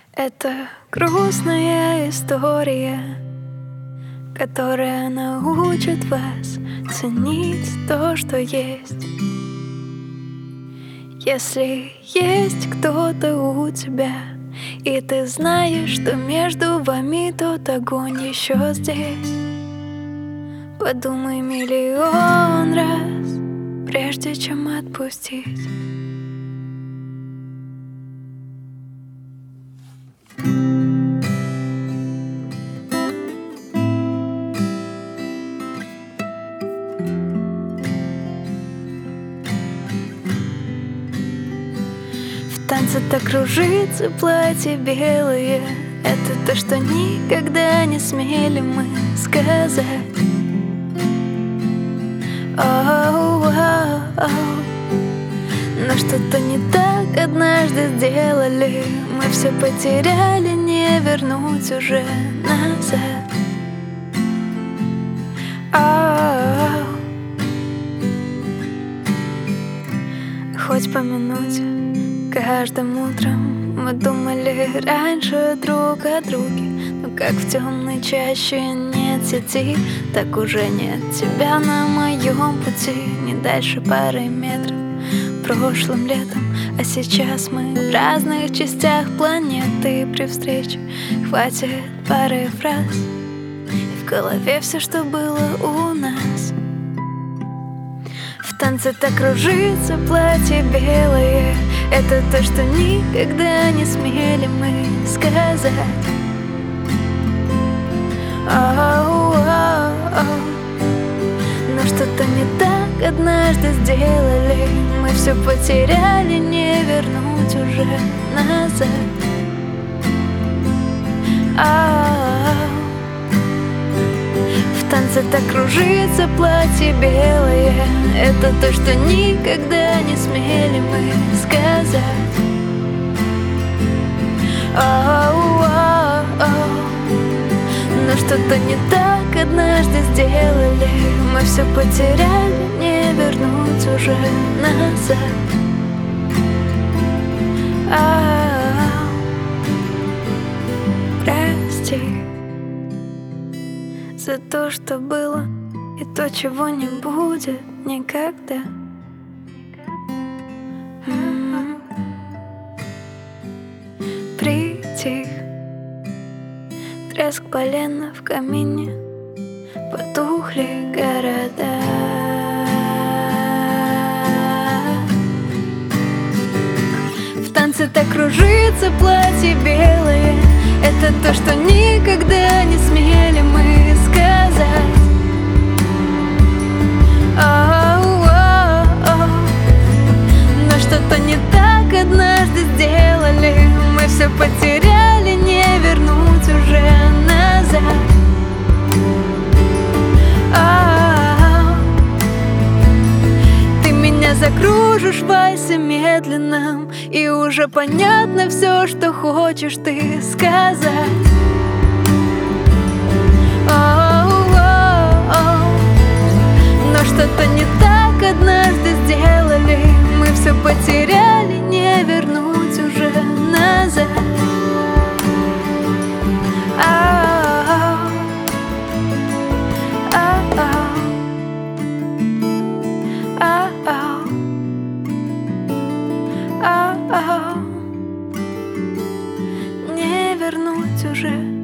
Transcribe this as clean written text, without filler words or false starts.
Это грустная история, которая научит вас ценить то, что есть. Если есть кто-то у тебя, и ты знаешь, что между вами тот огонь еще здесь, подумай миллион раз, прежде чем отпустить. В танце так кружится платье белое. Это то, что никогда не смели мы сказать. Оу-оу-оу. Но что-то не так однажды сделали. Мы все потеряли, не вернуть уже назад. Оу. Хоть по минуте каждым утром мы думали раньше друг о друге. Но как в темной чаще нет сети, так уже нет тебя на моем пути. Не дальше пары метров прошлым летом, а сейчас мы в разных частях планеты. При встрече хватит пары фраз, и в голове все, что было у нас. В танце так кружится платье белое. Это то, что никогда не смели мы сказать. Оу-оу-оу. Но что-то не так однажды сделали. Мы все потеряли, не вернуть уже назад. Оу. В танце так кружится платье белое. Это то, что никогда не смели мы сказать. Оу-оу-оу. Но что-то не так однажды сделали. Мы все потеряли, не вернуть уже назад. Оу. Прости за то, что было, и то, чего не будет никогда. Притих треск полена в камине, потухли города. В танце так кружится платье белое. Это то, что никогда не смели мы сказать. Оу-оу-оу. Но что-то не так однажды сделали. Мы все потеряли, не вернуть уже назад. Оу. Ты меня закружишь в вальсе медленном, и уже понятно все, что хочешь ты сказать. Оу-оу-оу. Но что-то не так однажды сделали. Мы все потеряли, не вернуть уже назад. Оу-оу. Оу-оу. Оу-оу. Оу-оу. Не вернуть уже